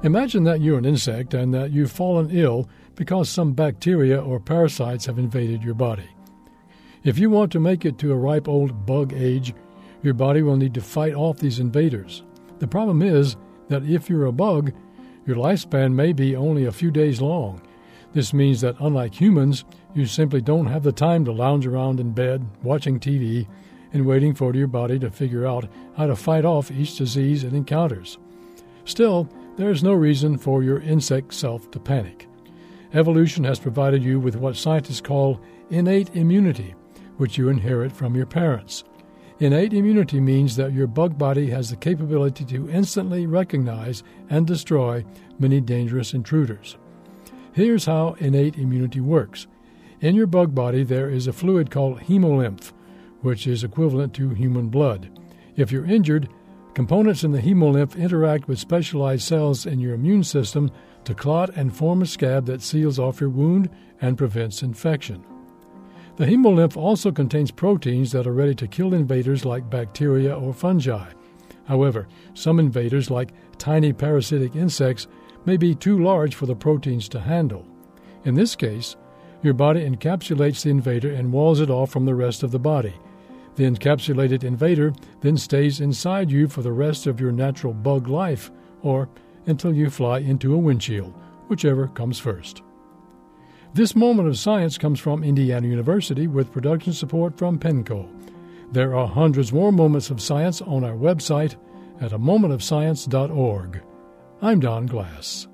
Imagine that you're an insect and that you've fallen ill because some bacteria or parasites have invaded your body. If you want to make it to a ripe old bug age, your body will need to fight off these invaders. The problem is that if you're a bug, your lifespan may be only a few days long. This means that unlike humans, you simply don't have the time to lounge around in bed, watching TV, and waiting for your body to figure out how to fight off each disease it encounters. Still, there is no reason for your insect self to panic. Evolution has provided you with what scientists call innate immunity, which you inherit from your parents. Innate immunity means that your bug body has the capability to instantly recognize and destroy many dangerous intruders. Here's how innate immunity works. In your bug body, there is a fluid called hemolymph, which is equivalent to human blood. If you're injured, components in the hemolymph interact with specialized cells in your immune system to clot and form a scab that seals off your wound and prevents infection. The hemolymph also contains proteins that are ready to kill invaders like bacteria or fungi. However, some invaders, like tiny parasitic insects, may be too large for the proteins to handle. In this case, your body encapsulates the invader and walls it off from the rest of the body. The encapsulated invader then stays inside you for the rest of your natural bug life, or until you fly into a windshield, whichever comes first. This moment of science comes from Indiana University with production support from Penco. There are hundreds more moments of science on our website at amomentofscience.org. I'm Don Glass.